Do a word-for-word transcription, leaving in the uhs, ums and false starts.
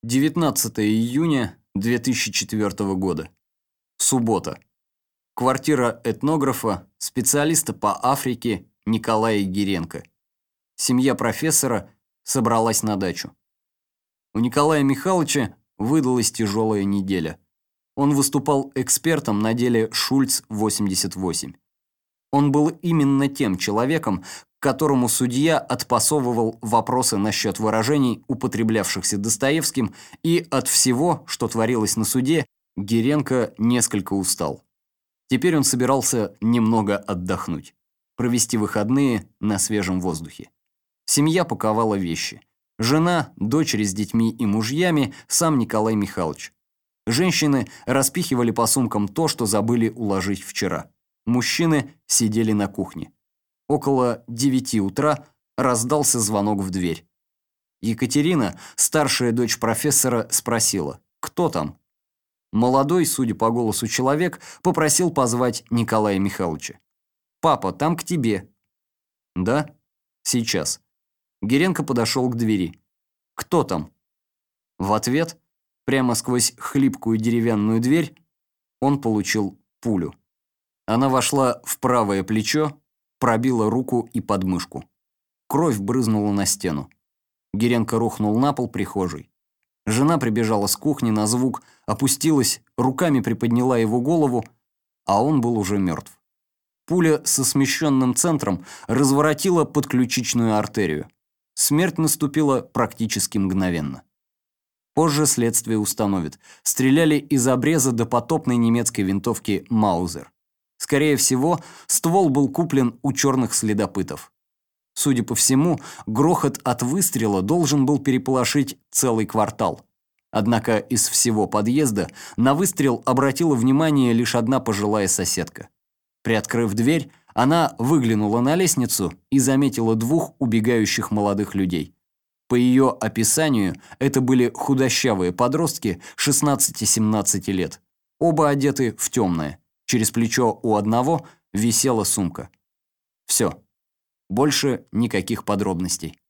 девятнадцатое июня две тысячи четвёртого года. Суббота. Квартира этнографа, специалиста по Африке Николая Гиренко. Семья профессора собралась на дачу. У Николая Михайловича выдалась тяжелая неделя. Он выступал экспертом на деле Шульц восемьдесят восемь. Он был именно тем человеком, к которому судья отпасовывал вопросы насчет выражений, употреблявшихся Достоевским, и от всего, что творилось на суде, Гиренко несколько устал. Теперь он собирался немного отдохнуть, провести выходные на свежем воздухе. Семья паковала вещи. Жена, дочери с детьми и мужьями, сам Николай Михайлович. Женщины распихивали по сумкам то, что забыли уложить вчера. Мужчины сидели на кухне. Около девяти утра раздался звонок в дверь. Екатерина, старшая дочь профессора, спросила: «Кто там?» Молодой, судя по голосу человек, попросил позвать Николая Михайловича. «Папа, там к тебе». «Да? Сейчас». Гиренко подошел к двери. «Кто там?» В ответ, прямо сквозь хлипкую деревянную дверь, он получил пулю. Она вошла в правое плечо, пробила руку и подмышку. Кровь брызнула на стену. Гиренко рухнул на пол прихожей. Жена прибежала с кухни на звук, опустилась, руками приподняла его голову, а он был уже мертв. Пуля со смещенным центром разворотила подключичную артерию. Смерть наступила практически мгновенно. Позже следствие установит, стреляли из обреза допотопной немецкой винтовки «Маузер». Скорее всего, ствол был куплен у черных следопытов. Судя по всему, грохот от выстрела должен был переполошить целый квартал. Однако из всего подъезда на выстрел обратила внимание лишь одна пожилая соседка. Приоткрыв дверь, она выглянула на лестницу и заметила двух убегающих молодых людей. По ее описанию, это были худощавые подростки шестнадцати-семнадцати лет. Оба одеты в темное. Через плечо у одного висела сумка. Все. Больше никаких подробностей.